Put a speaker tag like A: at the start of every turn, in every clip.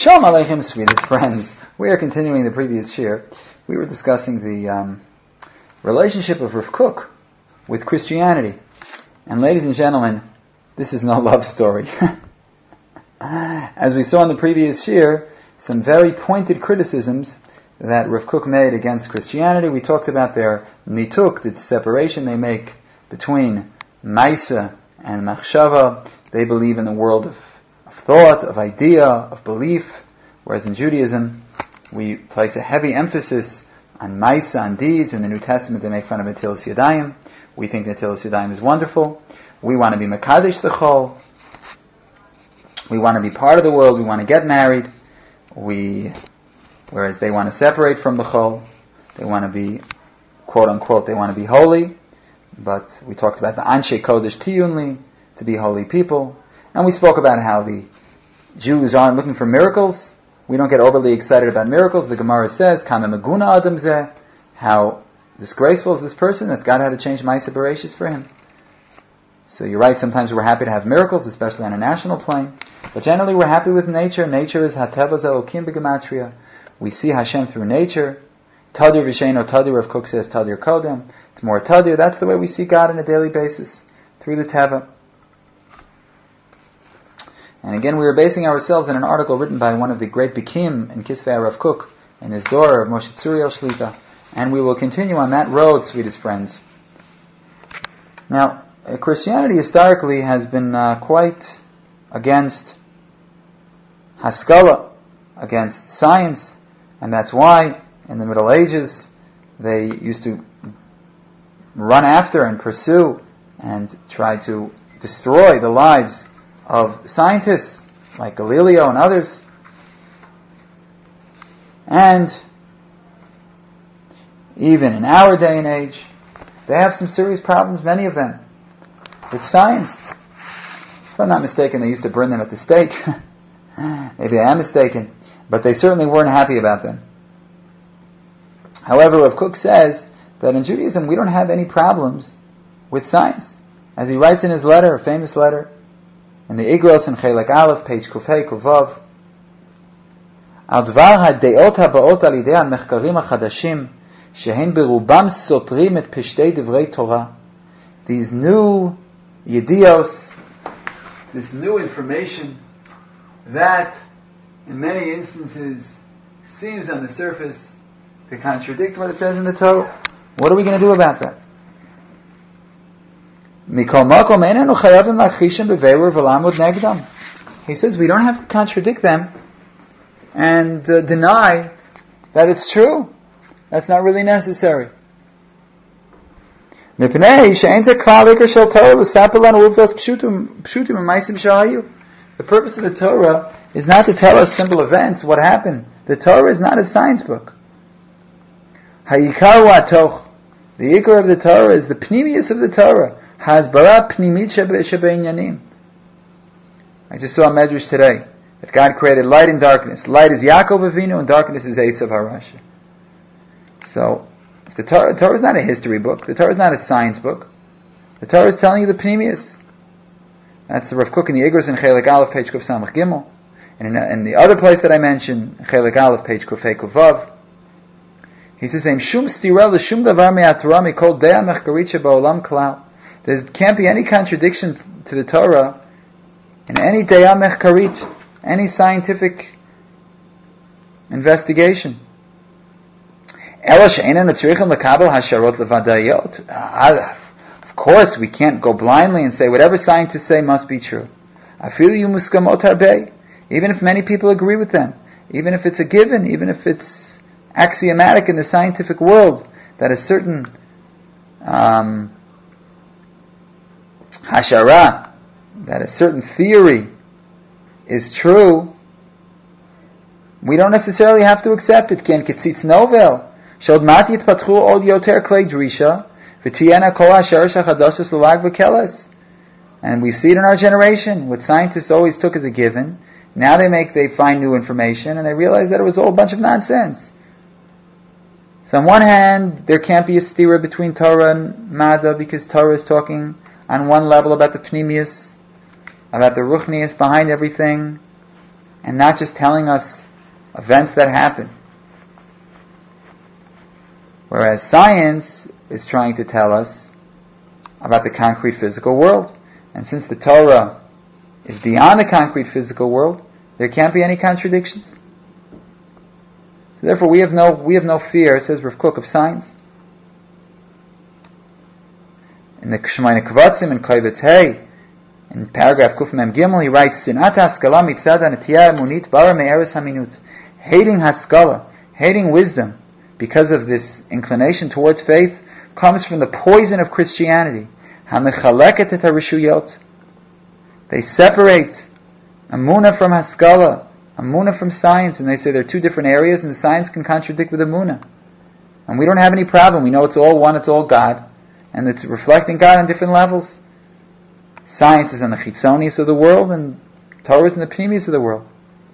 A: Shalom Aleichem, sweetest friends. We are continuing the previous shir. We were discussing the relationship of Rav Kook with Christianity. And ladies and gentlemen, this is no love story. As we saw in the previous shir, some very pointed criticisms that Rav Kook made against Christianity. We talked about their nituk, the separation they make between Maisa and Machshava. They believe in the world of thought, of idea, of belief, whereas in Judaism we place a heavy emphasis on Maisa, on deeds. In the New Testament they make fun of Netilas Yadayim. We think Netilas Yadayim is wonderful. We want to be Mekadesh the Chol. We want to be part of the world. We want to get married. Whereas they want to separate from the Chol. They want to be, quote unquote, they want to be holy. But we talked about the Anshe Kodesh Tiyunli, to be holy people. And we spoke about how the Jews aren't looking for miracles. We don't get overly excited about miracles. The Gemara says, Kama Meguna Adam Zeh, how disgraceful is this person that God had to change Maisa Bereshis for him. So you're right, sometimes we're happy to have miracles, especially on a national plane. But generally we're happy with nature. Nature is Hateva Zelokim B'Gematria. We see Hashem through nature. Tadir V'Sheino Tadir, Rav Kook says Tadir Kodem. It's more Tadir. That's the way we see God on a daily basis, through the Teva. And again, we were basing ourselves on an article written by one of the great Bikim in Kisvei Rav Kook and his daughter of Moshe Tzuriel Shlita. And we will continue on that road, sweetest friends. Now, Christianity historically has been quite against Haskalah, against science, and that's why in the Middle Ages they used to run after and pursue and try to destroy the lives of scientists like Galileo and others. And even in our day and age, they have some serious problems, many of them, with science. If I'm not mistaken, they used to burn them at the stake. Maybe I am mistaken, but they certainly weren't happy about them. However, Rav Kook says that in Judaism we don't have any problems with science. As he writes in his letter, a famous letter, in the Igros in Chelek Aleph, page Kufei Kuvav, Al Dvar HaDeot HaBaot Al Yidei HaMechkarim HaChadashim Shehem Berubam Sotrim Et Peshtei Divrei Torah. These new Yedios, this new information that in many instances seems on the surface to contradict what it says in the Torah. What are we going to do about that? He says we don't have to contradict them and deny that it's true. That's not really necessary. The purpose of the Torah is not to tell us simple events, what happened. The Torah is not a science book. The ikar of the Torah is the pnimius of the Torah. I just saw a medrash today that God created light and darkness. Light is Yaakov Avinu and darkness is Esav HaRasha. So, if the Torah is not a history book, the Torah is not a science book. The Torah is telling you the pnimius. That's the Rav Kook in the Igros in Chelek Aleph, page Kuf Samach Gimel. And in the other place that I mentioned, Chelek Aleph, page Kufei Kuvav, he says, "Shum stirah l'shum davar me'atorah mikol dea mechkarit sheba'olam klal." There can't be any contradiction to the Torah in any dea mechkarit, any scientific investigation. Ela she'eina netzrichim lekabel hasharot levadayot. Of course, we can't go blindly and say whatever scientists say must be true. Afilu muskamot harbei, even if many people agree with them, even if it's a given, even if it's axiomatic in the scientific world that a certain hashara, that a certain theory is true, we don't necessarily have to accept it. Ken ketzitz novel shod mat yitpatchu od yoter klei drisha v'tiyena kol hasher shachadashos l'lag v'keles. And we see it in our generation. What scientists always took as a given, now they find new information and they realize that it was all a bunch of nonsense. So on one hand, there can't be a stira between Torah and Mada because Torah is talking on one level about the pnimius, about the ruchnius behind everything, and not just telling us events that happen. Whereas science is trying to tell us about the concrete physical world. And since the Torah is beyond the concrete physical world, there can't be any contradictions. So therefore we have no fear, says Rav Kook, of science. In the Shemaine Kvatzim in Kovetz Hey, in paragraph Kuf Mem Gimel, he writes, Sinat haskala mitzad hanetiyah emunit bara me'eres haminut. Hating haskala, hating wisdom, because of this inclination towards faith, comes from the poison of Christianity. Hamechaleket et harishuyot. They separate Amunah from haskala, Amunah from science, and they say they're two different areas, and the science can contradict with Amunah. And we don't have any problem. We know it's all one, it's all God, and it's reflecting God on different levels. Science is in the chitzonius of the world, and Torah is in the pnimius of the world.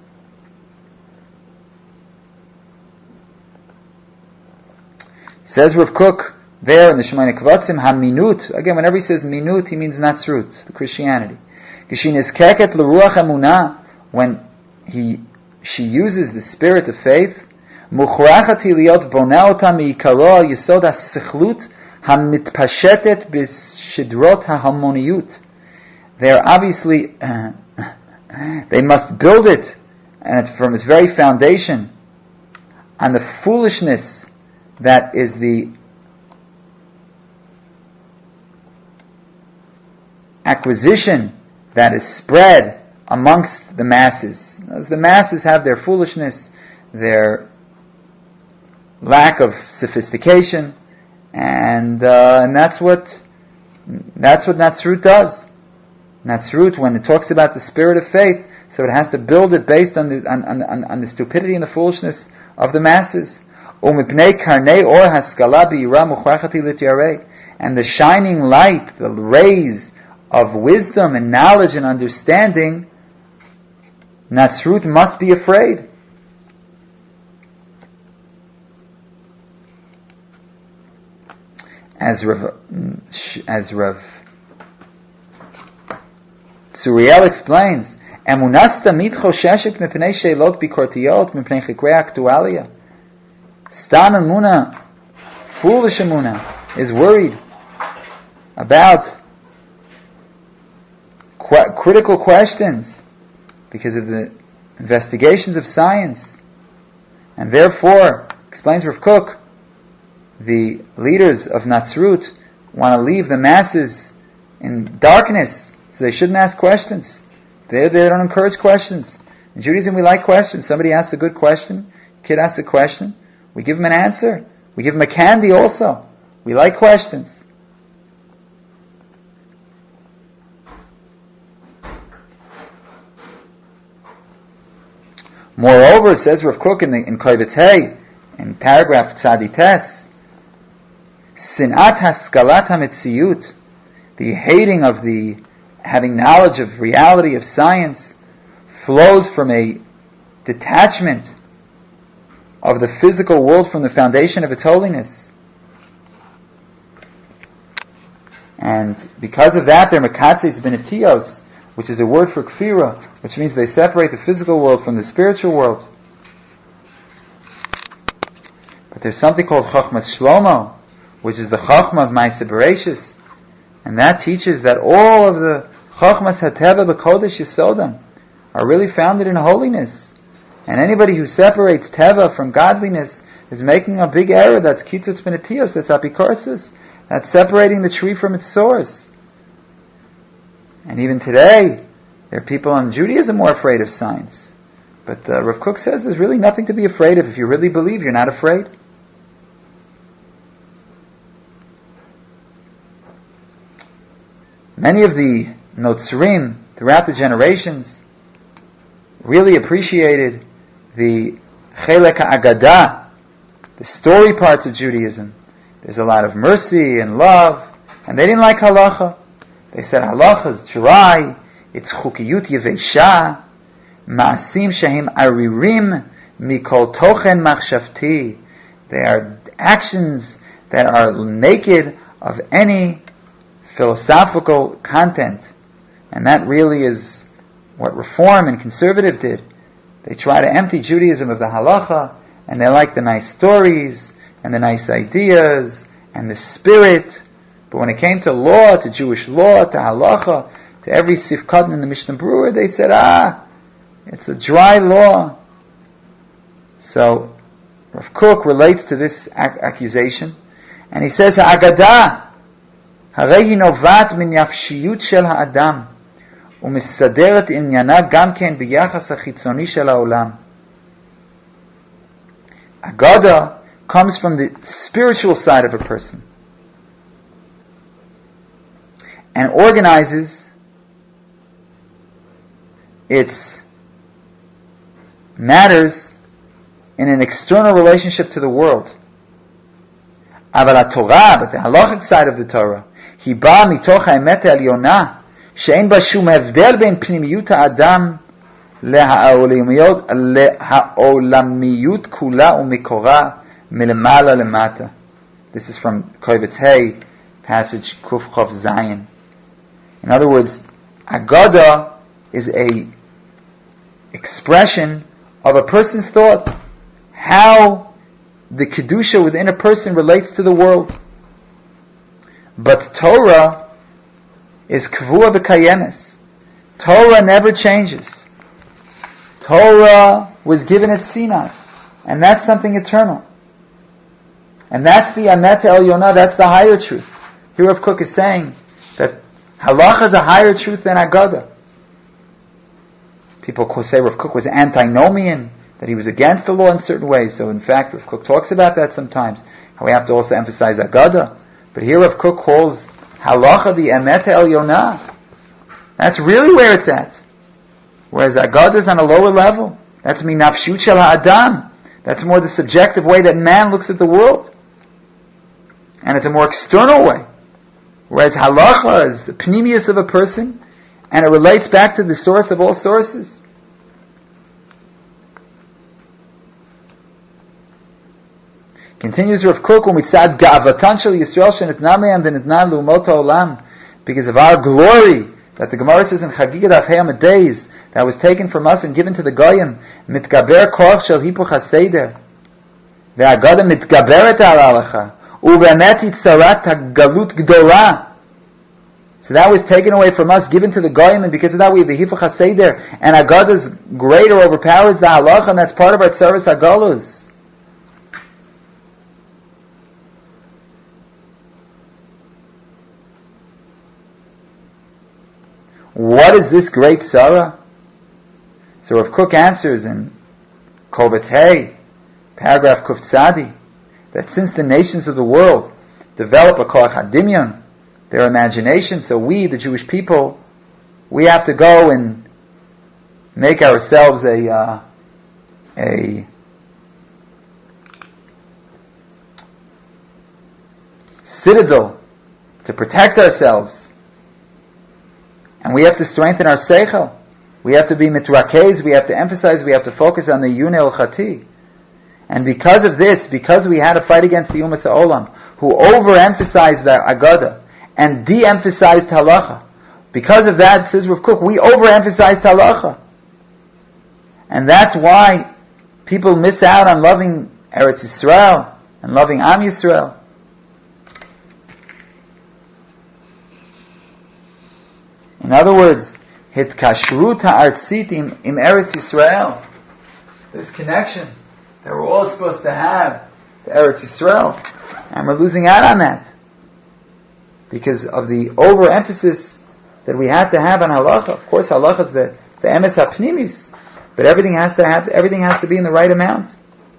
A: Says Rav Kook there in the Shemaine Kvatzim, ha-minut. Again, whenever he says minut, he means natsrut, the Christianity. Kishinizkeket l'ruach emunah, when she uses the spirit of faith, muchrachat hi liot boneh ota mi'ikaro al yesod ha-sichlut ha-mitpashetet b'shidrot ha-harmoniyut. They are obviously, they must build it, and it's from its very foundation, on the foolishness that is the acquisition that is spread amongst the masses. As the masses have their foolishness, their lack of sophistication, and that's what Natsrut does. Natsrut, when it talks about the spirit of faith, so it has to build it based on the stupidity and the foolishness of the masses. And the shining light, the rays of wisdom and knowledge and understanding, Natsrut must be afraid. As Rav Suriel explains, Emunasta mit chosheshet mipnei sheilot bikortiyot mipnei chikrei aktualia. Stam Emunah, foolish Emunah, is worried about critical questions because of the investigations of science. And therefore, explains Rav Kook, the leaders of Natsrut want to leave the masses in darkness, so they shouldn't ask questions. They don't encourage questions. In Judaism we like questions. Somebody asks a good question, kid asks a question, we give him an answer. We give him a candy also. We like questions. Moreover, says Rav Kook in Kovetz Hey, in paragraph Tzadites, Sinat haskalat hametziyut, the hating of the having knowledge of reality of science, flows from a detachment of the physical world from the foundation of its holiness. And because of that, they're mekatzitz benetios, which is a word for kfira, which means they separate the physical world from the spiritual world. But there's something called Chochmas Shlomo, which is the Chochma of Ma'aseh Bereishis, and that teaches that all of the Chochmas HaTeva B'Kodesh Yesodam are really founded in holiness. And anybody who separates Teva from godliness is making a big error. That's Kitzutz Benetios, that's Apikorsis. That's separating the tree from its source. And even today, there are people in Judaism more afraid of science. But Rav Kook says there's really nothing to be afraid of. If you really believe, you're not afraid. Many of the Notzrim throughout the generations really appreciated the Chelek HaAgadah, the story parts of Judaism. There's a lot of mercy and love, and they didn't like halacha. They said halacha is dry, it's chukiyut yevesha, ma'asim shehem aririm mikol tochen machshavti. They are actions that are naked of any philosophical content. And that really is what Reform and Conservative did. They try to empty Judaism of the halacha, and they like the nice stories, and the nice ideas, and the spirit. But when it came to law, to Jewish law, to halacha, to every sifkatan in the Mishnah Berurah, they said, it's a dry law. So, Rav Kook relates to this accusation, and he says, "Ha'agadah, הרי היא נובעת מנפשיות של האדם, ומסדרת עניינה גם כן ביחס החיצוני של העולם." Agada comes from the spiritual side of a person, and organizes its matters in an external relationship to the world. אבל Torah, but the halachic side of the Torah, היא באה מתוך האמת העליונה, שאין בה שום הבדל בין פנימיות האדם לעולמיות כולה ומקורה מלמעלה למטה. This is from Kovetz Hay, passage Kuf Chof Zayin. In other words, Agada is a expression of a person's thought, how the Kedusha within a person relates to the world. But Torah is Kvua v'Kayemes. Torah never changes. Torah was given at Sinai, and that's something eternal. And that's the Amet Elyon, that's the higher truth. Here Rav Kook is saying that halacha is a higher truth than Agada. People say Rav Kook was antinomian, that he was against the law in certain ways. So in fact, Rav Kook talks about that sometimes, how we have to also emphasize Agada. But here Rav Kook calls halacha the Emet Elyon. That's really where it's at. Whereas Agada is on a lower level. That's minafshut shel ha'adam. That's more the subjective way that man looks at the world. And it's a more external way. Whereas halacha is the pnimius of a person, and it relates back to the source of all sources. Continues Rav Kook, umitzad ga'avatan shel Yisrael shenitna me'am v'nitna l'umot ha'olam, because of our glory, that the Gemara says in Chagigat Achayam days, that was taken from us and given to the Goyim, mitgaber koach shel hipuch haseder, ve'agada mitgaberet al halacha, u'be'emet yitzarat ha'galut gdola. So that was taken away from us, given to the Goyim, and because of that we have the hipuch haseder, and Agada's greater overpowers the halacha, and that's part of our tzaras hagalus. What is this great tzara? So Rav Kook answers in Kovetz Hay, paragraph Kuf Tzadi, that since the nations of the world develop a koach hadimyon, their imagination, so we, the Jewish people, we have to go and make ourselves a citadel to protect ourselves. And we have to strengthen our seichel. We have to be mitrakez, we have to emphasize, we have to focus on the yunel chati. And because of this, because we had to fight against the Umas HaOlam, who overemphasized the Agada and de-emphasized halacha, because of that, says Rav Kook, we overemphasized halacha. And that's why people miss out on loving Eretz Yisrael and loving Am Yisrael. In other words, hitkashrut ha'artzit im Eretz Yisrael, this connection that we're all supposed to have to Eretz Yisrael, and we're losing out on that because of the overemphasis that we have to have on halacha. Of course, halacha is the emes hapnimis, but everything has to be in the right amount.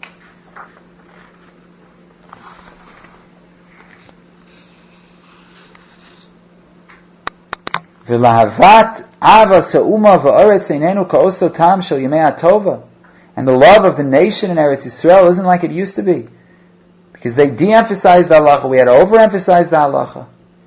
A: V'lahavat avas ha'uma v'oretz einenu ka'oso tam shel yemei ha'tova. And the love of the nation in Eretz Yisrael isn't like it used to be. Because they de-emphasized the halacha. We had to overemphasize the halacha.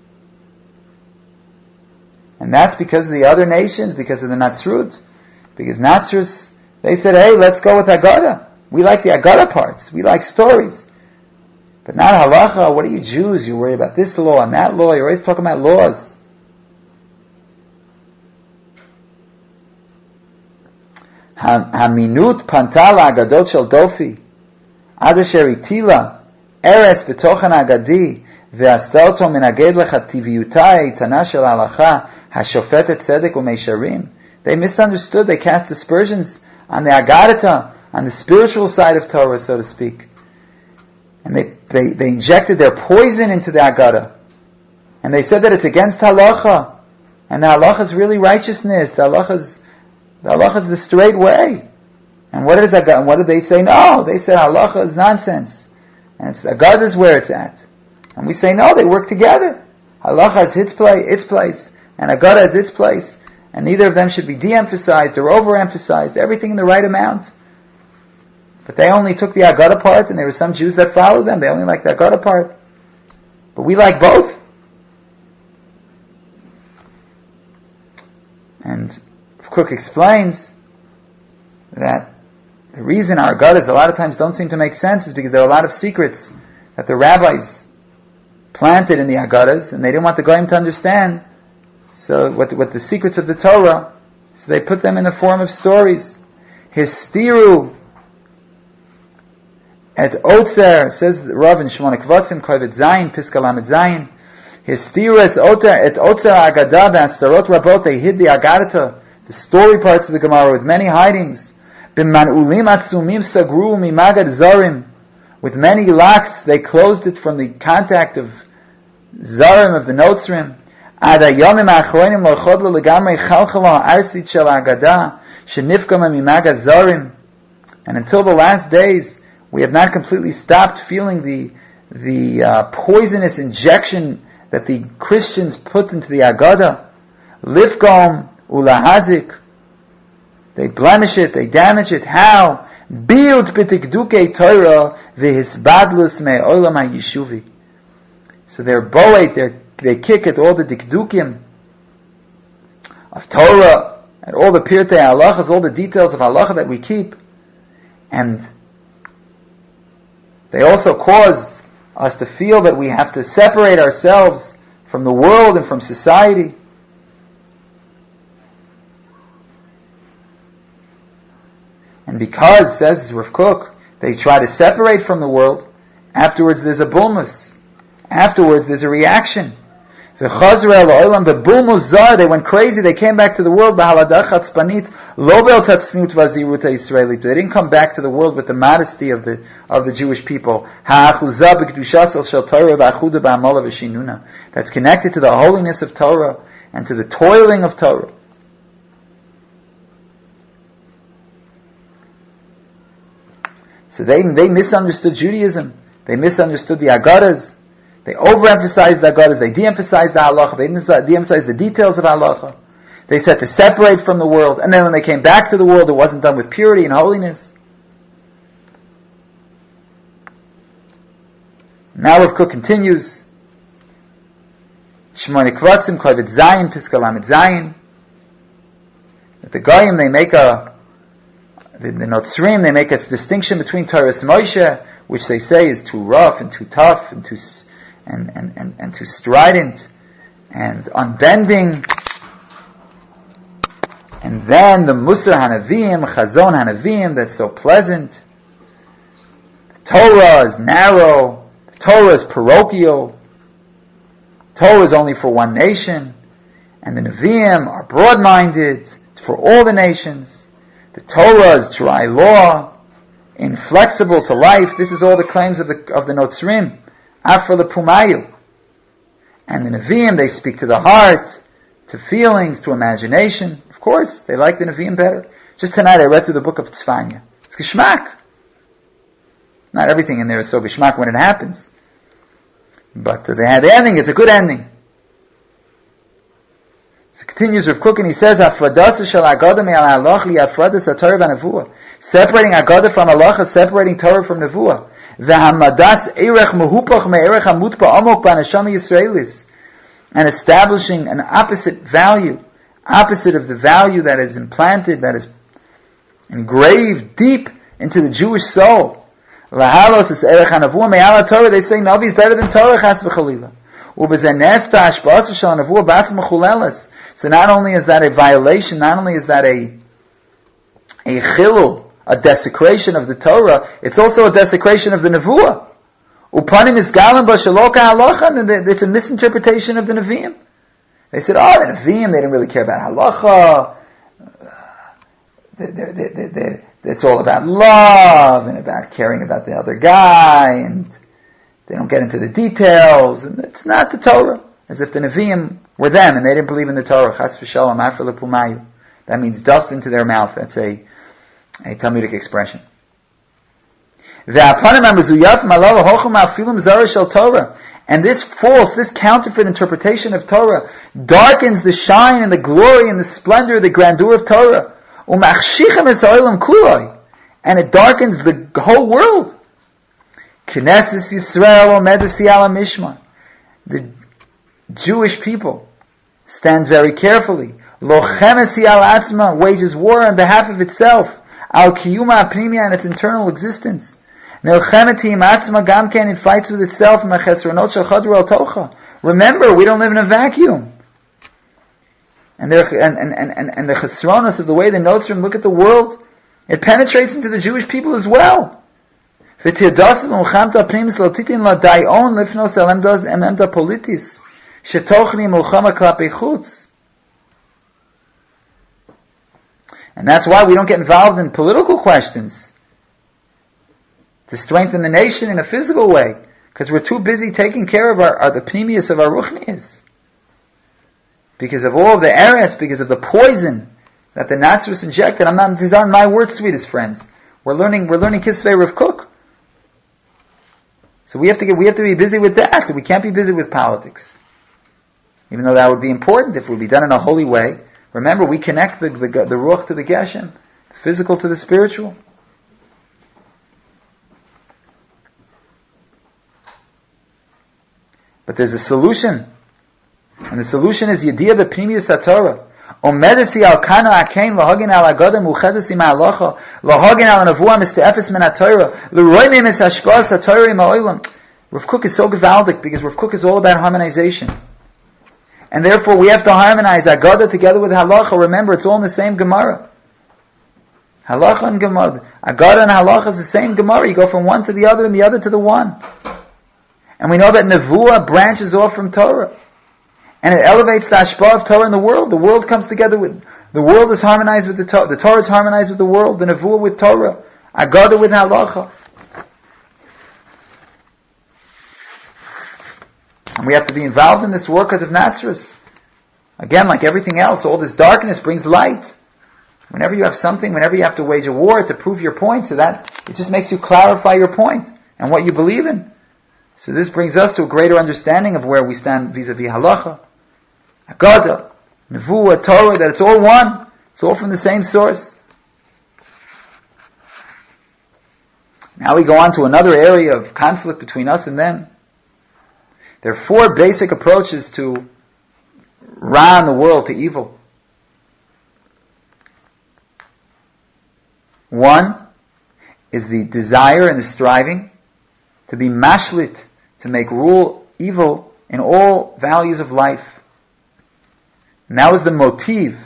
A: And that's because of the other nations, because of the Natsrut. Because Natsrus, they said, hey, let's go with Agada. We like the Agada parts. We like stories. But not halacha. What are you Jews? You're worried about this law and that law. You're always talking about laws. Haminut pantala agadot shel dofi, ad asher itila, eres betochan agadi, ve'asta oto menaged lecha tiviutai itana shel halacha, hashofetet tzedek u'meisharim. They misunderstood, they cast aspersions on the agadata, on the spiritual side of Torah, so to speak. And they injected their poison into the agada. And they said that it's against halacha. And the halacha is really righteousness. The halacha is the straight way. And what is agada? And what did they say? No, they said halacha is nonsense. And it's agada is where it's at. And we say no, they work together. Halacha is its place, and agada is its place. And neither of them should be de-emphasized or overemphasized. Everything in the right amount. But they only took the agada part, and there were some Jews that followed them. They only liked the agada part. But we like both. And Kook explains that the reason our agadas a lot of times don't seem to make sense is because there are a lot of secrets that the rabbis planted in the agadas, and they didn't want the goyim to understand. So what the secrets of the Torah, so they put them in the form of stories. Histiru et Otzer, says Rav in Shmona Kvatzim, Kovet Zayin, Piska Lamed Zayin. Histiru et Otzer Agada v'astarot rabot, they hid the Agadata, the story parts of the Gemara, with many hidings. B'man'ulim atzumim sagru mimagad zarim, with many locks, they closed it from the contact of zarim, of the notzrim. Ad hayomim ha'achronim lo chodlo legamrei chalchala arsit shel Agada shenifkama mimagad zarim. And until the last days, we have not completely stopped feeling the poisonous injection that the Christians put into the Agada. Lifgom ulahazik. They blemish it, they damage it. How? Biut b'tikdukei Torah v'hisbadlus me'olam ha'yishuvi. So they're boet, they kick at all the dikdukim of Torah, at all the pirtei halachas, all the details of halacha that we keep. And they also caused us to feel that we have to separate ourselves from the world and from society. And because, says Rav Kook, they try to separate from the world, afterwards there's a bulmus. Afterwards there's a reaction. They went crazy, they came back to the world. They didn't come back to the world with the modesty of the Jewish people. That's connected to the holiness of Torah and to the toiling of Torah. So they misunderstood Judaism. They misunderstood the Agadas. They overemphasized the Agadas. They de-emphasized the Halacha. They de-emphasized the details of Halacha. They said to separate from the world. And then when they came back to the world, it wasn't done with purity and holiness. Now Rav Kook continues. Shmona Kvatzim, Kovet Zayin, Piska Lamed Zayin. That the Goyim, they make the Notzrim, they make a distinction between Torah's Moshe, which they say is too rough and too tough and too strident and unbending. And then the Musar Hanavim, Chazon Hanavim, that's so pleasant. The Torah is narrow. The Torah is parochial. The Torah is only for one nation. And the Nevi'im are broad-minded for all the nations. The Torah is dry law, inflexible to life. This is all the claims of the Notzrim. Afar lepumayu. And the Nevi'im, they speak to the heart, to feelings, to imagination. Of course, they like the Nevi'im better. Just tonight I read through the book of Tzfanya. It's Geshmak. Not everything in there is so Geshmak when it happens. But they had the ending, it's a good ending. So it continues Rav Kook and he says, Afradasa shel Agada me'al halach li afradas haTorah v'nevuah. Separating Agada from halacha, separating Torah from nevuah. V'hamadas erech mehupach me'erech hamutpa amok b'neshama Yisraelis. And establishing an opposite value, opposite of the value that is implanted, that is engraved deep into the Jewish soul. Lahalos is erech hanavuah me'al haTorah. They say Navi is better than Torah, chas v'chalila. U'bezenes ta'ashbasa shel hanavuah b'atz mechuleles. So not only is that a violation, not only is that a a chilul, a desecration of the Torah, it's also a desecration of the Nevuah. Upanim is galim b'shaloka halacha, and it's a misinterpretation of the Nevi'im. They said, oh, the Nevi'im, they didn't really care about halacha. It's all about love and about caring about the other guy, and they don't get into the details, and it's not the Torah. As if the Nevi'im were them, and they didn't believe in the Torah. Chas v'shalom, afar lepumayu. That means dust into their mouth. That's a Talmudic expression. And this false, this counterfeit interpretation of Torah darkens the shine and the glory and the splendor, the grandeur of Torah. And it darkens the whole world. The Jewish people stand very carefully. Wages war on behalf of itself. Al kiyuma apnimia, and its internal existence. It fights with itself. Remember, we don't live in a vacuum. And the chesronos of the way the Notzrim look at the world, it penetrates into the Jewish people as well. And that's why we don't get involved in political questions to strengthen the nation in a physical way, because we're too busy taking care of the pnimius of our ruchnias. Because of all of the eretz, because of the poison that the Nazareth injected. These aren't my words, sweetest friends. We're learning Kisvei Rav Kook. So we have to be busy with that. We can't be busy with politics. Even though that would be important if it would be done in a holy way. Remember, we connect the ruach to the geshem, the physical to the spiritual. But there's a solution. And the solution is Yediyah b'pnimius HaTorah. Omedesi al kana akein lahagin al agadam uchedesi ma'alacha lahagin al nevuah miste'efes min HaTorah l'roi memes hashpaz HaTorah ma'olam. Rav Kook is so gewaldic because Rav Kook is all about harmonization. And therefore we have to harmonize Agadah together with Halacha. Remember, it's all in the same Gemara. Halacha and Gemara. Agadah and Halacha is the same Gemara. You go from one to the other and the other to the one. And we know that Nevuah branches off from Torah. And it elevates the Hashpah of Torah in the world. The world comes together with, the world is harmonized with the Torah. The Torah is harmonized with the world. The Nevuah with Torah. Agadah with Halacha. And we have to be involved in this work because of Nazareth. Again, like everything else, all this darkness brings light. Whenever you have something, whenever you have to wage a war to prove your point, so that it just makes you clarify your point and what you believe in. So this brings us to a greater understanding of where we stand vis-a-vis Halacha, Agadah, Nevuah, Torah, that it's all one. It's all from the same source. Now we go on to another area of conflict between us and them. There are 4 basic approaches to Ra in the world, to evil. 1 is the desire and the striving to be mashlit, to make rule evil in all values of life. And that was the motive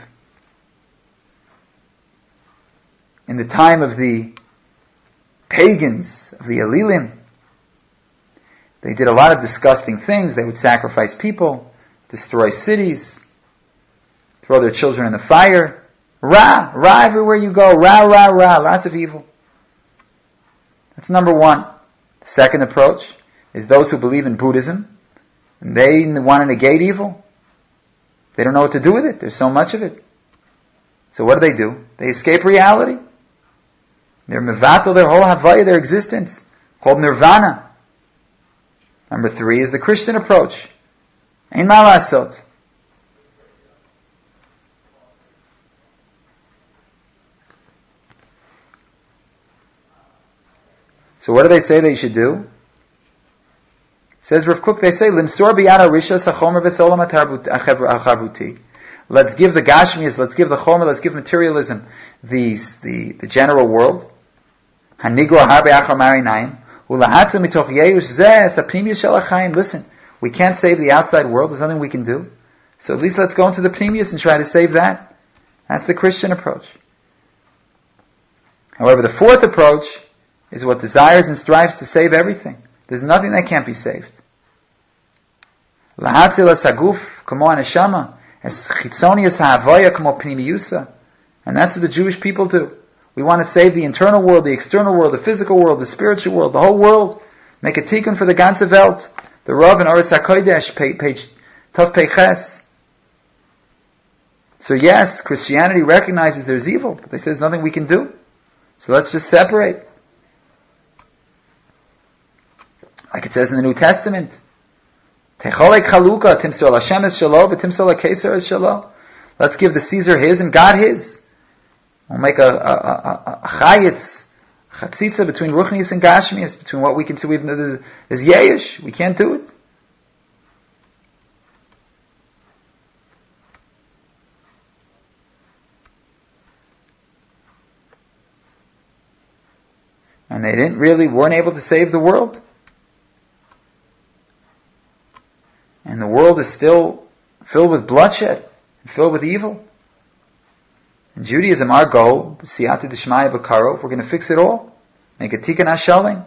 A: in the time of the pagans, of the Elilim. They did a lot of disgusting things. They would sacrifice people, destroy cities, throw their children in the fire. Ra everywhere you go. Ra, lots of evil. That's number 1. The second approach is those who believe in Buddhism, and they want to negate evil. They don't know what to do with it. There's so much of it. So what do? They escape reality. They're mevatel their whole havaya, their existence, called nirvana. Number 3 is the Christian approach. Ein ma lasot. So what do they say they should do? Says Rav Kook, they say, Limsor biyad harishas hachomer v'solam hacharvuti. Let's give the gashmias, let's give the chomer, let's give materialism the general world. Hanigro harbe achar marinayim. Listen, we can't save the outside world. There's nothing we can do. So at least let's go into the pnimius and try to save that. That's the Christian approach. However, the fourth approach is what desires and strives to save everything. There's nothing that can't be saved. Lahatzil saguf kamo aneshama, es chitzonius ha'avoya kamo pnimiyusa. And that's what the Jewish people do. We want to save the internal world, the external world, the physical world, the spiritual world, the whole world. Make a tikkun for the ganze Welt. The Rav in Oris HaKodesh, page Tov Peiches. So yes, Christianity recognizes there's evil, but they say there's nothing we can do. So let's just separate. Like it says in the New Testament. Techolek chaluka, timsol Hashem es shelo, v'timsol HaKesar es shelo. Let's give the Caesar his and God his. We'll make a chayitz, chatzitza between ruchnius and gashmius, between what we can see. There's yeyish. We can't do it. And they weren't able to save the world. And the world is still filled with bloodshed, filled with evil. In Judaism, our goal, siyata d'shmaya b'karov, we're going to fix it all. Make a tikkun hashalim.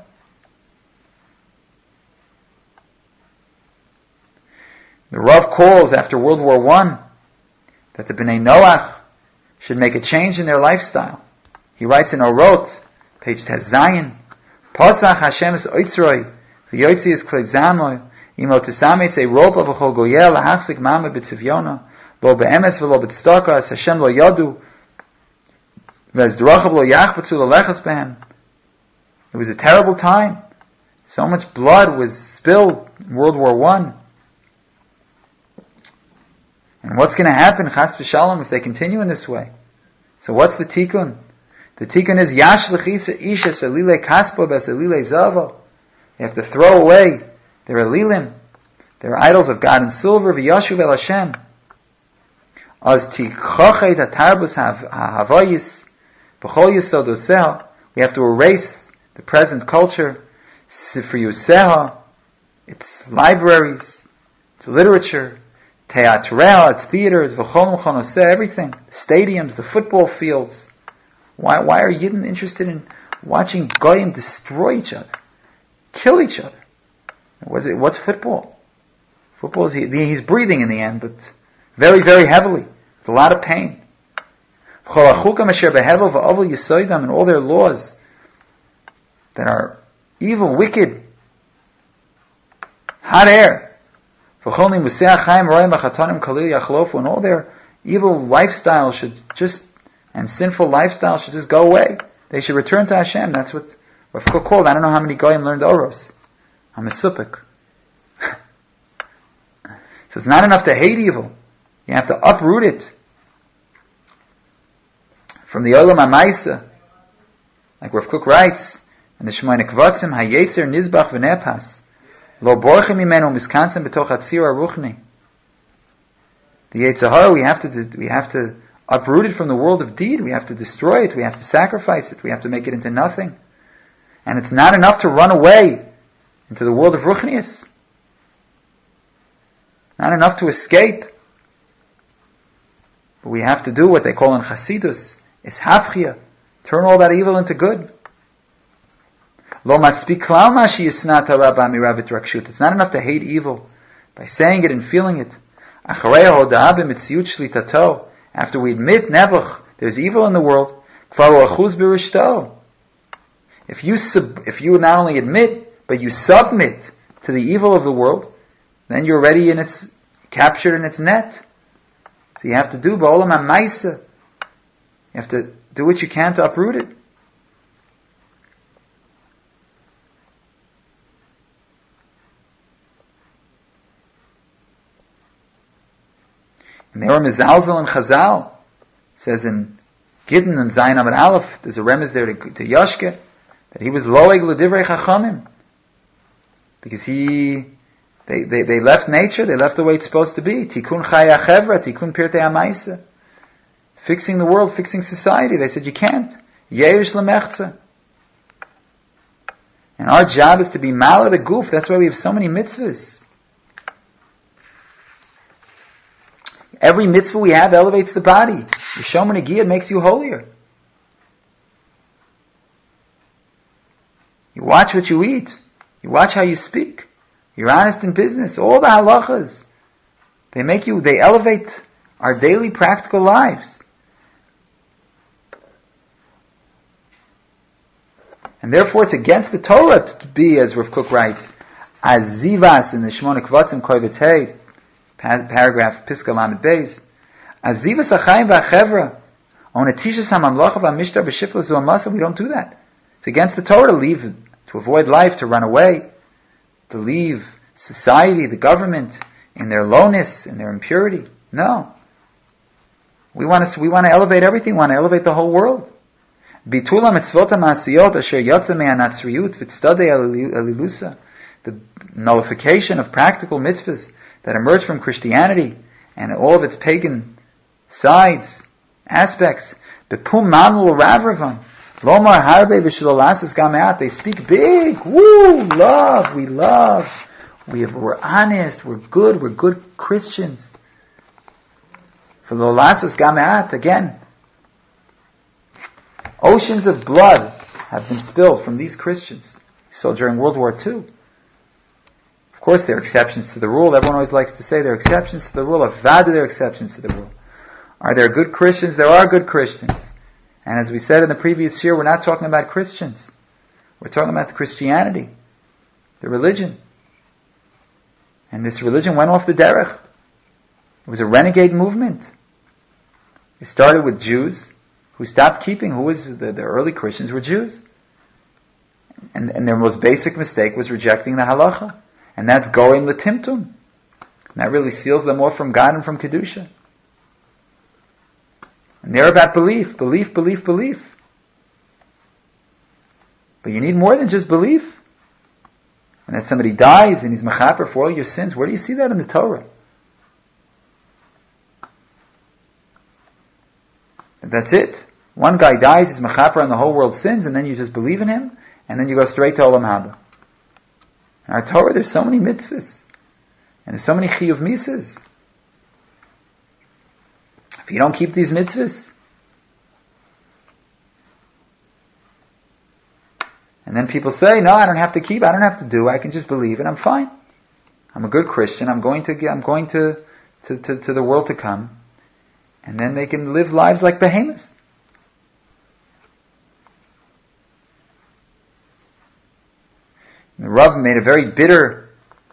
A: The Rav calls after World War I that the Bnei Noach should make a change in their lifestyle. He writes in Orot, page Tes Zayin, Pasach Hashem es oitzroi, v'yotzi es klei zamoy, imo tesametz e ropa v'chol goyel lahachzik mama b'tzivyona, lo be'emes v'lo b'tzedakah as Hashem lo yadu, v'ez d'rachav lo yachbetzu l'lechaz behem. It was a terrible time. So much blood was spilled in World War I. And what's going to happen, chas v'shalom, if they continue in this way? So what's the tikkun? The tikkun is yash l'chisa isha selile kaspa b'selile zava. They have to throw away their elilim, their idols of God and silver, v'yashuv el Hashem. Az tikhachet hatarbus ha'havayis b'chol yisodoseha. We have to erase the present culture, Sifri Yuseha, its libraries, its literature, Teatrea, its theaters, V'chol M'chonoseh, everything, the stadiums, the football fields. Why are Yidden interested in watching Goyim destroy each other, kill each other? What's football? Football is, he's breathing in the end, but very, very heavily, with a lot of pain. And all their laws that are evil, wicked, hot air. And all their evil lifestyle should just, and sinful lifestyle should just go away. They should return to Hashem. That's what Rav Kook called. I don't know how many Goyim learned Oros. I'm a supik. So it's not enough to hate evil. You have to uproot it. From the Olam HaMaisa, like Rav Kook writes, and the Shmoyne Kvatzim hayetzer nizbach v'nepas lo borchem imenu miskantzim b'toch hatzir aruchni. The Yetzer Hara we have to uproot it from the world of deed. We have to destroy it. We have to sacrifice it. We have to make it into nothing. And it's not enough to run away into the world of ruchnius. Not enough to escape. But we have to do what they call in Chasidus is hafchia, turn all that evil into good. Lo maspik klal ma sheyisnat hara b'amira v'trakshut. It's not enough to hate evil by saying it and feeling it. Acharei hoda'a b'mitziut shlitato. After we admit nebuch, there's evil in the world. Kvar achuz b'rishto. If you not only admit but you submit to the evil of the world, then you're already captured in its net. So you have to do ba'olam ha'maisa. You have to do what you can to uproot it. And there are Mizalzel and Chazal. It says in Gittin and Zayin Amud Aleph, there's a remez there to Yoshke, that he was loeg l'divrei chachamim. Because they left nature, they left the way it's supposed to be. Tikkun chaya chevra, tikkun pirtei ha'maisa. Fixing the world, fixing society. They said, you can't. Yerush lemechza. And our job is to be mala the goof. That's why we have so many mitzvahs. Every mitzvah we have elevates the body. Yishom Negiyah makes you holier. You watch what you eat. You watch how you speak. You're honest in business. All the halachas. They elevate our daily practical lives. And therefore it's against the Torah to be, as Rav Kook writes, Azivas in the Shmona Kvatzim Kovetz Hey, paragraph Piska Lamed Beis. Azivas Achayim V'Achevra. Onetishas HaMamlacha V'Mishtar B'Shiflas V'Amasa. We don't do that. It's against the Torah to leave, to avoid life, to run away, to leave society, the government, in their lowness, in their impurity. No. We want to elevate everything. We want to elevate the whole world. Bitula mitzvot ha'masiyot asher yotza me'anatzriyut v'tzdadei alilusa. The nullification of practical mitzvahs that emerge from Christianity and all of its pagan sides, aspects. Bepum manul ravravan. Lomar harbe v'shalolasas gameat. They speak big. Woo! Love. We love. We're honest. We're good Christians. For lolasas gameat, again. Oceans of blood have been spilled from these Christians. We saw during World War II. Of course, there are exceptions to the rule. Everyone always likes to say there are exceptions to the rule. Avada, there are exceptions to the rule. Are there good Christians? There are good Christians. And as we said in the previous year, we're not talking about Christians. We're talking about the Christianity, the religion. And this religion went off the derech. It was a renegade movement. It started with Jews who stopped keeping, the early Christians were Jews. And their most basic mistake was rejecting the halacha. And that's goyim l'timtum. And that really seals them off from God and from Kedusha. And they're about belief. But you need more than just belief. And that somebody dies and he's mechaper for all your sins. Where do you see that in the Torah? And that's it. One guy dies, he's mechaper on the whole world's sins, and then you just believe in him, and then you go straight to Olam Haba. In our Torah, there's so many mitzvahs. And there's so many chiyuv misas. If you don't keep these mitzvahs, and then people say, no, I don't have to keep, I don't have to do, I can just believe and I'm fine. I'm a good Christian, I'm going to the world to come. And then they can live lives like behemoths. The Rav made a very bitter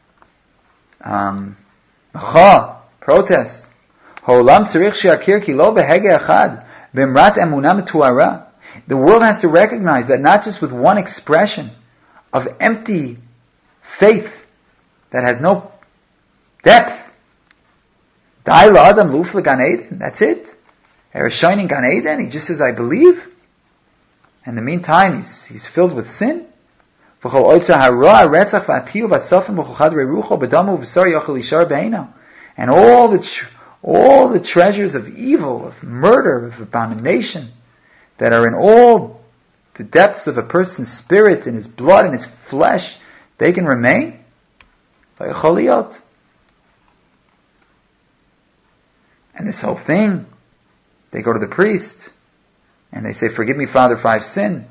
A: protest. The world has to recognize that not just with one expression of empty faith that has no depth. That's it. Eresh shining Gan Eden, he just says, I believe. In the meantime, he's filled with sin. And all the treasures of evil, of murder, of abomination, that are in all the depths of a person's spirit, in his blood, in his flesh, they can remain. And this whole thing, they go to the priest, and they say, forgive me, Father, for I've sinned.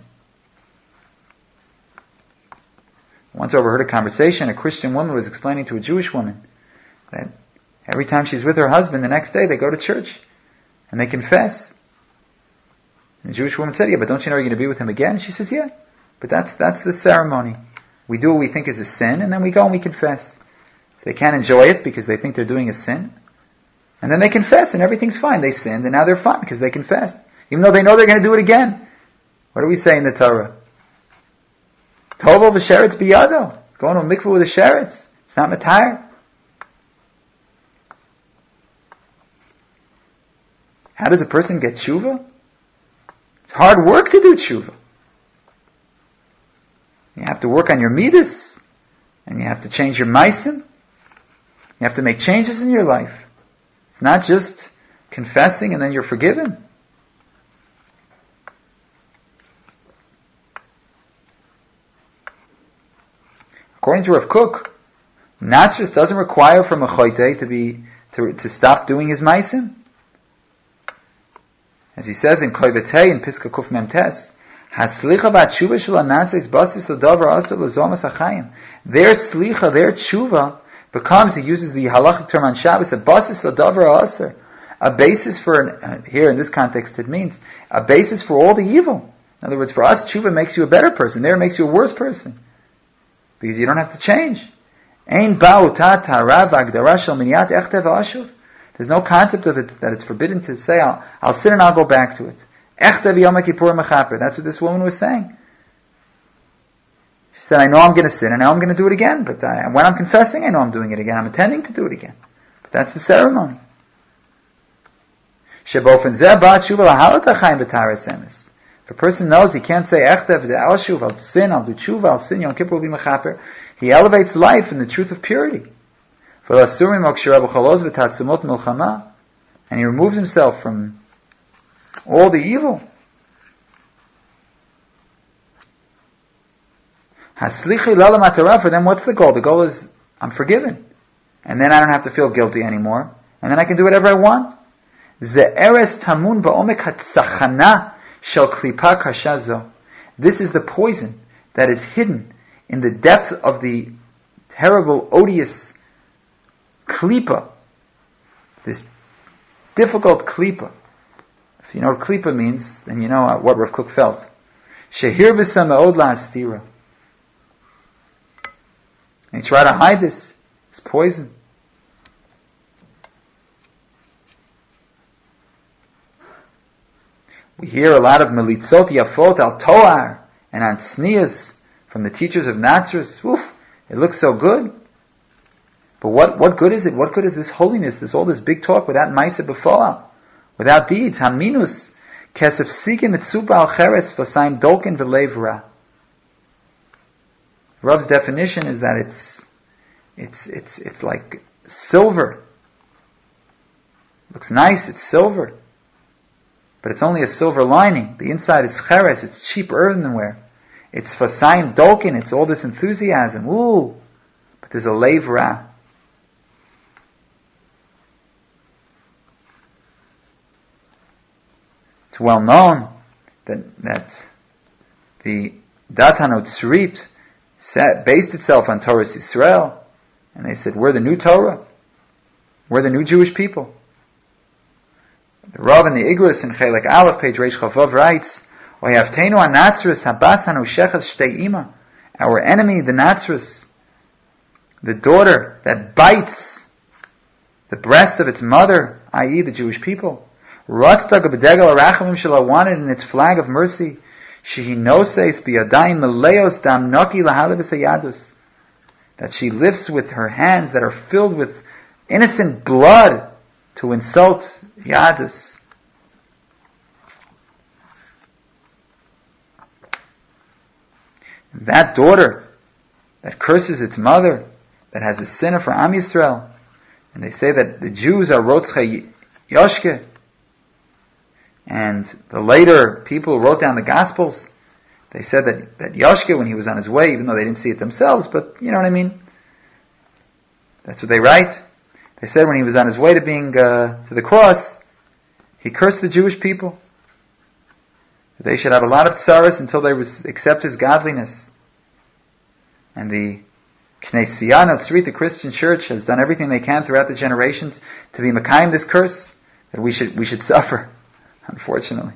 A: Once overheard a conversation, a Christian woman was explaining to a Jewish woman that every time she's with her husband, the next day they go to church, and they confess. And the Jewish woman said, yeah, but don't you know you're going to be with him again? And she says, yeah, but that's the ceremony. We do what we think is a sin, and then we go and we confess. They can't enjoy it because they think they're doing a sin. And then they confess and everything's fine. They sinned and now they're fine because they confessed. Even though they know they're going to do it again. What do we say in the Torah? Tovo v'sheretz biyado. Going to a mikveh with a sheretz. It's not matayr. How does a person get tshuva? It's hard work to do tshuva. You have to work on your midas. And you have to change your maisim. You have to make changes in your life. It's not just confessing and then you're forgiven. According to Rav Kook, Natsris doesn't require from a choyte to stop doing his maisim. As he says in Kovetz Hey in Piska Kuf Mem Tes, Haslicha v'atshuva shel hanases basis l'davar asur l'zomas hachayim. Their slicha, their tshuva, becomes, he uses the halachic term on Shabbos, a basis l'davar asur, a basis for, here in this context it means, a basis for all the evil. In other words, for us, tshuva makes you a better person. There it makes you a worse person. Because you don't have to change. Ein ba'u ta tara v'agdara shel minyat echtev v'ashuv. There's no concept of it that it's forbidden to say, I'll sin and I'll go back to it. Echtev Yom Kippur mechaper. That's what this woman was saying. She said, I know I'm going to sin and now I'm going to do it again. But when I'm confessing, I know I'm doing it again. I'm intending to do it again. But that's the ceremony. Shebofen zeh ba tshuva lahalat hachayim b'taras emes. If a person knows he can't say Echtev I'll sin, I'll do tshuva, I'll sin, Yom Kippur will be mechaper, he elevates life in the truth of purity. And he removes himself from all the evil. For them, what's the goal? The goal is, I'm forgiven. And then I don't have to feel guilty anymore. And then I can do whatever I want. This is the poison that is hidden in the depth of the terrible, odious klipa, this difficult klipa. If you know what klipa means, then you know what Rav Kook felt. Shehir b'sa me'od la'astira. And he tried to hide this poison. We hear a lot of melitzot yafot al toar and on sneas from the teachers of Nazareth. Oof, it looks so good. But what good is it? What good is this holiness, all this big talk without ma'aseh b'foal, without deeds? Haminus kesef sikim mitzupa al cheres v'sayim dolken v'lev ra. Rav's definition is that it's like silver. Looks nice, it's silver. But it's only a silver lining. The inside is cheres, it's cheap earthenware. It's v'sayim dolken, it's all this enthusiasm. Ooh! But there's a lev ra. It's well known that the Dat HaNotzrit based itself on Torah Yisrael, and they said, we're the new Torah. We're the new Jewish people. The Rav in the Igros in Chelek Aleph, page Reish Chavav, writes, Oyaftenu HaNatzris Habas HaNoshechas Shtei Ima. Our enemy, the Natzris, the daughter that bites the breast of its mother, i.e. the Jewish people, Ratzta Gabedegel Arachamim Shela, wanted in its flag of mercy, Shehinoses Biyadayim Meleos Dam Noki Lahalavis Hayadus, that she lifts with her hands that are filled with innocent blood to insult Yadus. That daughter that curses its mother, that has a sinner for Am Yisrael, and they say that the Jews are Rotzchei Yoshke, and the later people who wrote down the Gospels, they said that Yoshke, when he was on his way, even though they didn't see it themselves, but you know what I mean? That's what they write. They said when he was on his way to being to the cross, he cursed the Jewish people. They should have a lot of tsaras until they accept his godliness. And the Knesiyah Notzrit, the Christian Church, has done everything they can throughout the generations to be mekayim this curse, that we should suffer, unfortunately.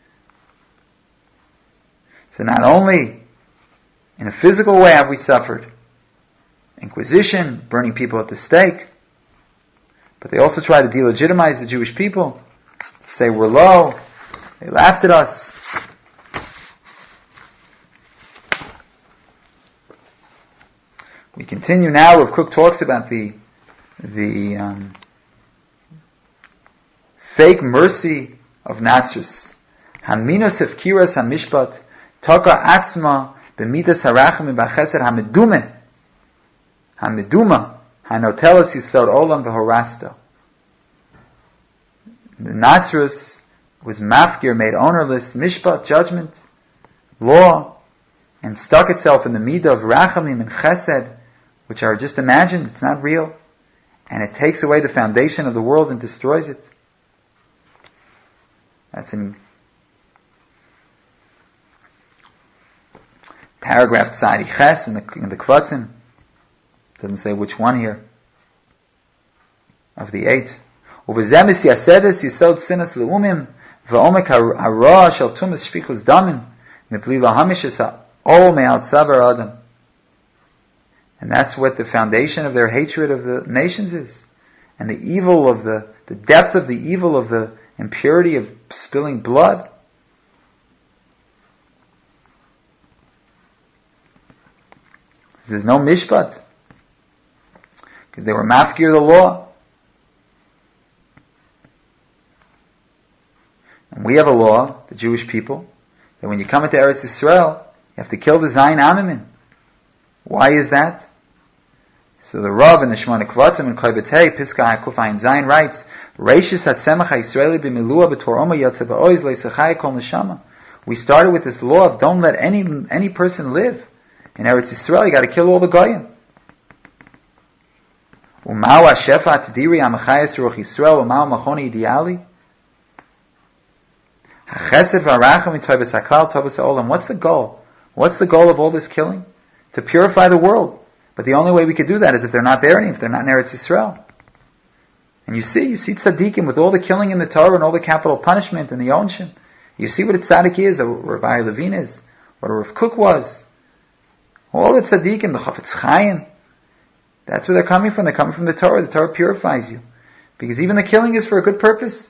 A: So not only in a physical way have we suffered, Inquisition, burning people at the stake, but they also try to delegitimize the Jewish people, say we're low, they laughed at us. We continue now. Rav Kook talks about the fake mercy of Natzris. Haminos hefkiras hamishpat taka atzma b'midas harachim b'chesed hameduma hanotelas yisod olam v'horasta. The Natzris was mafkir, made ownerless, mishpat, judgment, law, and stuck itself in the midah of rachamim and chesed, which are just imagined, it's not real, and it takes away the foundation of the world and destroys it. That's in paragraph Tzadi Ches in the Kvatzim. Doesn't say which one here of the 8. Uvezemis yasedes yisod sinas leumim v'omek hara shel tumas shfichus damim mipli lahamishes ha'ol me'al tzavar adam. And that's what the foundation of their hatred of the nations is. And the evil of the depth of the evil of the impurity of spilling blood. There's no mishpat. Because they were mafkir the law. And we have a law, the Jewish people, that when you come into Eretz Yisrael, you have to kill the Zayin Animin. Why is that? So the Rav in the Shemona Kvatzim in Kovetei, Piska HaKufayin Zayin writes, Reishis HaTzemach HaYisraeli b'milua b'tor Oma Yotze ba'oiz le'isachai kol neshama. We started with this law of don't let any person live. In Eretz Yisrael, you got to kill all the goyim. Umau HaShefa Tadiri HaMachayas Ruach Yisrael Umau Machoni Ideali HaChesed VaRacham Mitoybes HaKal Tobes HaOlam. What's the goal? What's the goal of all this killing? To purify the world. But the only way we could do that is if they're not there if they're not in Eretz Yisrael. And you see tzaddikim with all the killing in the Torah and all the capital punishment and the Onshim. You see what a tzaddik is, what Rabbi Levine is, what a Rav Kook was. All the tzaddikim, the Chafetz Chaim. That's where they're coming from. They're coming from the Torah. The Torah purifies you. Because even the killing is for a good purpose.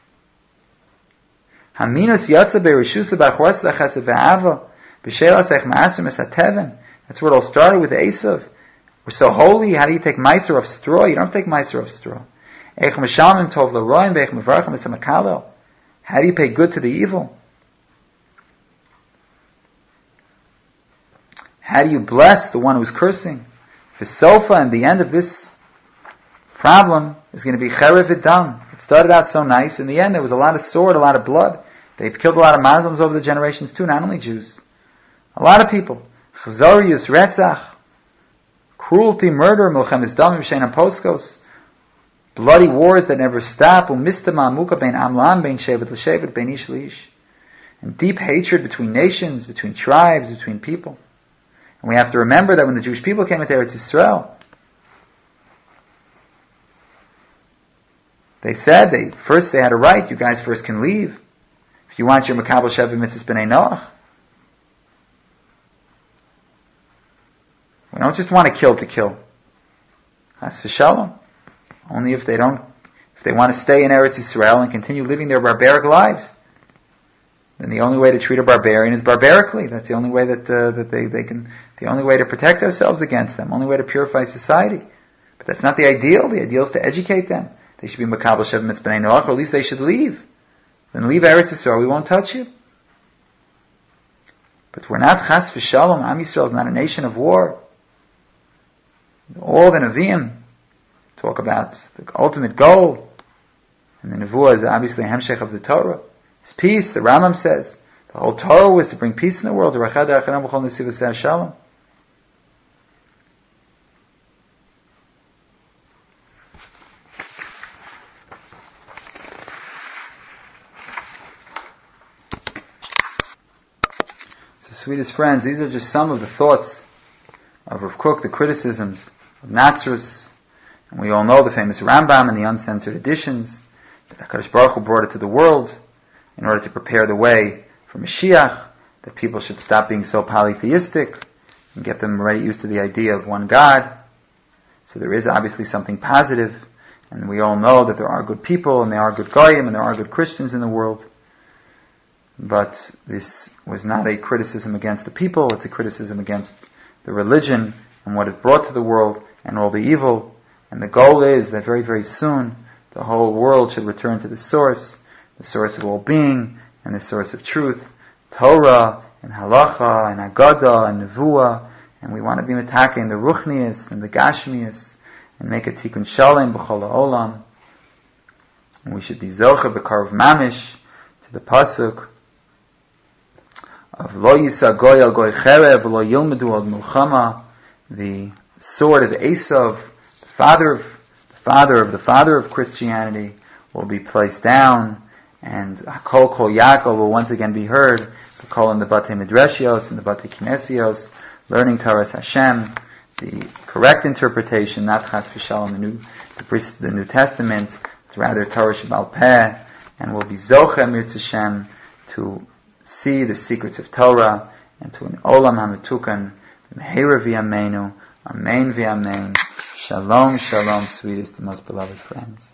A: Haminus yatsa be'rishusa b'achwasa chesed ve'ava b'shelas ech ma'aser mesateven. That's where it all started with Esav. We're so holy. How do you take meiser of straw? You don't take meiser of straw. How do you pay good to the evil? How do you bless the one who's cursing? For Sofa, and the end of this problem is going to be Cherev V'dam. It started out so nice. In the end, there was a lot of sword, a lot of blood. They've killed a lot of Muslims over the generations too, not only Jews. A lot of people. Chazorius, Retzach, cruelty, murder, Milchemes Damim, Shein Poskos. Bloody wars that never stop, and deep hatred between nations, between tribes, between people. And we have to remember that when the Jewish people came into Eretz Yisrael, they said they had a right, you guys first can leave. If you want your Makabel Sheva Mitzvahs B'nai Noach. We don't just want to kill. Chas v'shalom. Only if they want to stay in Eretz Yisrael and continue living their barbaric lives. Then the only way to treat a barbarian is barbarically. That's the only way that they can, the only way to protect ourselves against them, only way to purify society. But that's not the ideal. The ideal is to educate them. They should be Makabel Sheva Mitzvahs B'nai Noach, or at least they should leave. Then leave Eretz Yisrael, we won't touch you. But we're not Chas v'Shalom. Am Yisrael is not a nation of war. All the Nevi'im talk about the ultimate goal. And the Nevuah is obviously a Hemshech of the Torah. It's peace. The Rambam says the whole Torah was to bring peace in the world. So, sweetest friends, these are just some of the thoughts of Rav Kook, the criticisms of Natzrus. And we all know the famous Rambam and the uncensored editions, that HaKadosh Baruch Hu brought it to the world in order to prepare the way for Mashiach, that people should stop being so polytheistic and get them already used to the idea of one God. So there is obviously something positive, and we all know that there are good people, and there are good Goyim, and there are good Christians in the world. But this was not a criticism against the people, it's a criticism against the religion and what it brought to the world and all the evil. And the goal is that very, very soon the whole world should return to the source of all being, and the source of truth, Torah, and Halacha, and Agadah, and Nevuah, and we want to be metake in the Ruchnius and the Gashmius, and make a Tikkun Shalem b'chol ha'olam. And we should be Zocher b'karv mamish to the pasuk of Lo Yisa Goy al Goy Cherev, Lo Yilmedu al Milchama, the sword of Esav, the father of Christianity, will be placed down, and Kol Kol Yaakov will once again be heard. The call in the Batei Midrashios and the Batei Kinesios, learning Torah's Hashem, the correct interpretation, not Chas v'Shalom, the New Testament, it's rather Torah Shebal Peh, and we'll be Zoche Mirz Hashem to see the secrets of Torah and to an Olam HaMetukan, Meheira v'Yameinu, Amen v'Amen, Shalom, Shalom, sweetest and most beloved friends.